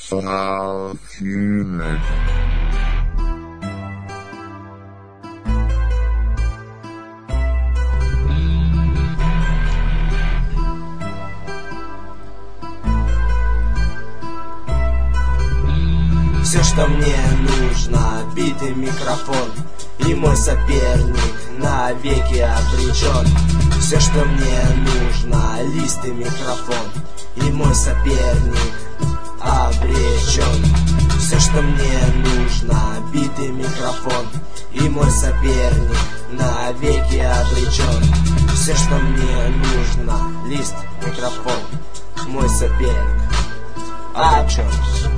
Falcine. Все, что мне нужно, битый микрофон, и мой соперник навеки обречен. Все, что мне нужно, лист и микрофон, и мой соперник обречен. Все, что мне нужно, битый микрофон, и мой соперник навеки обречен. Все, что мне нужно, лист, микрофон, мой соперник обречен.